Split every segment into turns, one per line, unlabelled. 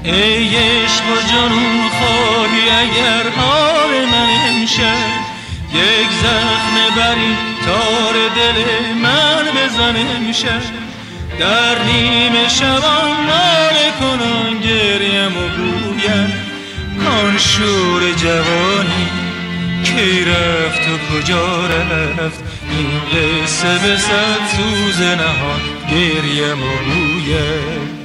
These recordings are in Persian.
ای عشق و جنون خواهی اگر حال من امشب یک زخم بری تار دل من بزن امشب در نیمه شبان ناله کنان گریم و گویم کان شور جوانی کی رفت و کجا رفت این قصه به صد سوز نهان گریم و گویم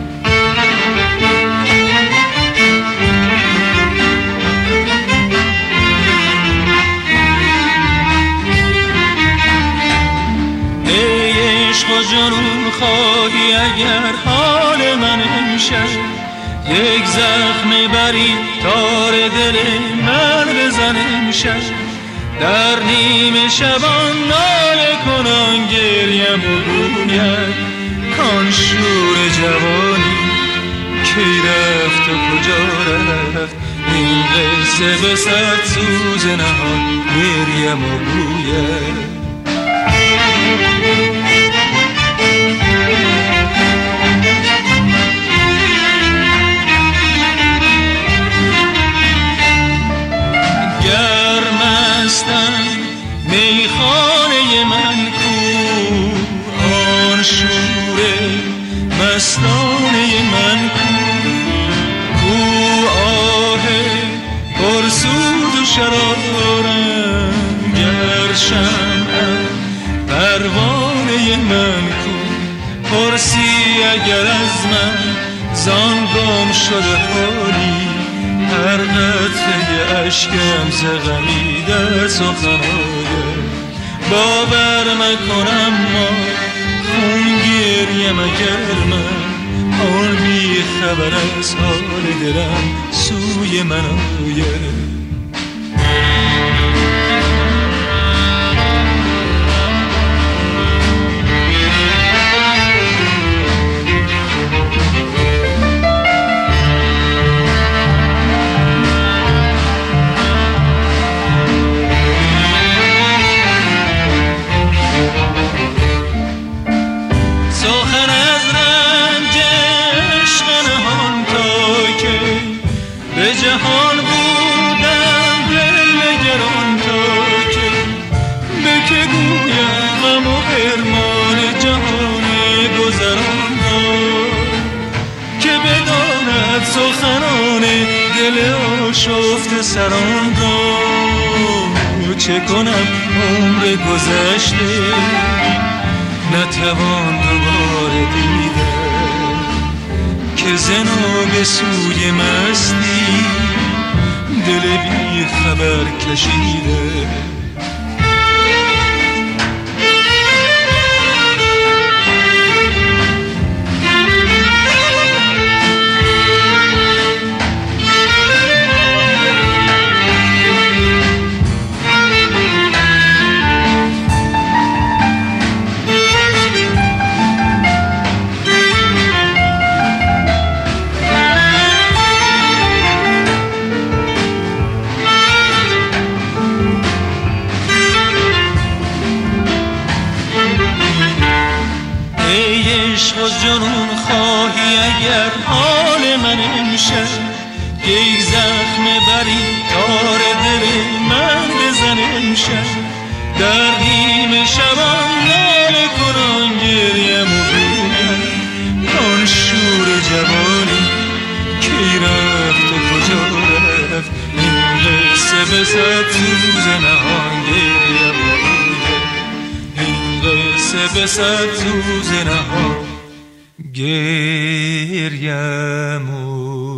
ای عشق و جنون خواهی اگر حال من امشب یک زخم بری تار دل من بزن امشب در نیمه شبان ناله کنان گریم و گویم کان شور جوانی کی رفت و کجا رفت این قصه به صد سوز نهان گریم و گویم میخانه من کو آن شور مستانه من کو آه پرسود و شرارم گر شمعم پروانه من کو پرسی اگر از من زان گم شده حالی هر قطره اشکم زغمی در سخنهای باور مکنم ما خون گریم اگر من آن بی خبر از حال دلم سوی من آید به جهان بودم دل نگران تا که به که گویم غم و ارمان جهان گذران که بداند سخنان دل آشفت سران چه کنم عمر گذشته نتوان دوباره دیدن که زناب سوی مستی دل بی خبر کشیده عشق و جنون خواهی اگر حال من امشب یک زخم بری تار دل من بزن امشب در نیمه شبان ناله کنان گریم و گویم کان شور جوانی کی رفت و کجا رفت این قصه به صد سوز نهان گریم و گویم این قصه به صد سوز نهان گریم و